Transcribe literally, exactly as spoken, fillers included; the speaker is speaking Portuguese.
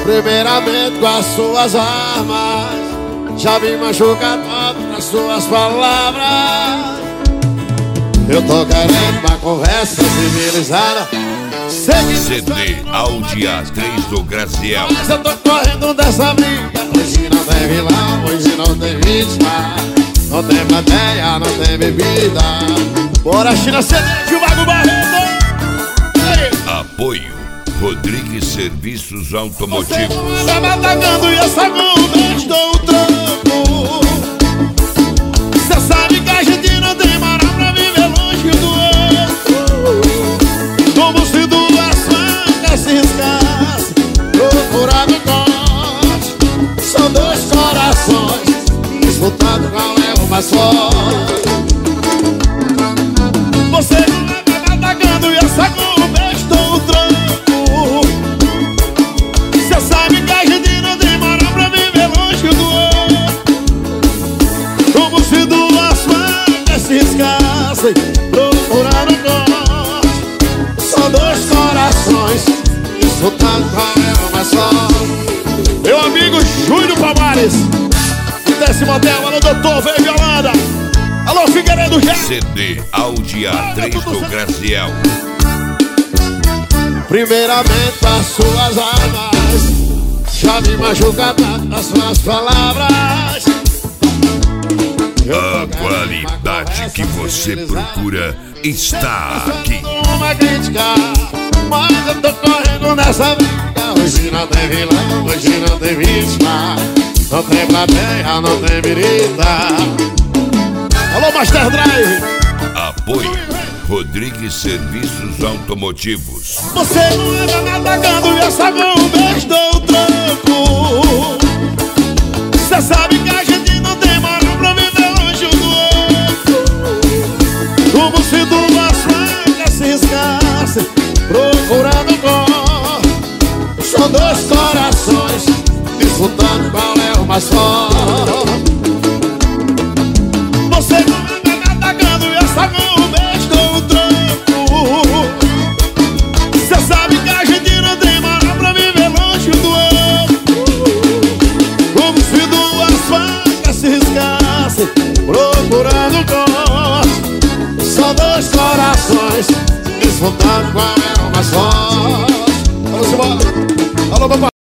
Primeiramente com as suas armas, já vi machucar tanto nas suas palavras. Eu tô querendo uma conversa civilizada. C D Audi A três do Graziel. Mas eu tô correndo dessa briga. Hoje não tem vilão, hoje não tem vítima. Não tem plateia, não tem bebida. Bora, China, C D de Vago Barreto. Apoio Rodrigues Serviços Automotivos. Você tá me atacando e essa vez dou o tranco. Cê sabe que a gente não tem moral pra viver longe do outro. Como se duas facas se riscassem, procurando corte. São dois corações disputando qual é o mais forte. Você tá me atacando e essa vez dou o tranco. Procurando corte. São dois corações disputando qual é o mais forte. Meu amigo Júlio Palmares, desse motel, alô doutor, veio de Holanda. Alô Figueiredo já. C D Audi A três do Graziel. Primeiramente as suas armas, já me machuca nas suas palavras. A qualidade que você procura está aqui. Uma crítica, mas eu tô correndo nessa briga. Hoje não tem vilão, hoje não tem vítima. Não tem plateia, não tem birita. Alô, Master Drive. Apoio Rodrigues Serviços Automotivos. Você não anda me atacando e essa vez dou o tranco. Cê sabe que a gente não tem moral pra viver longe do outro. Como se duas facas se riscassem, procurando corte. São dois corações disputando qual é o mais forte. Você não anda me atacando e essa vez dou o tranco. Cê sabe que a gente não tem moral pra viver longe do outro. Como se duas facas se riscassem, procurando corte. São dois corações disputando qual é o mais forte. Vamos embora. Alô, papai.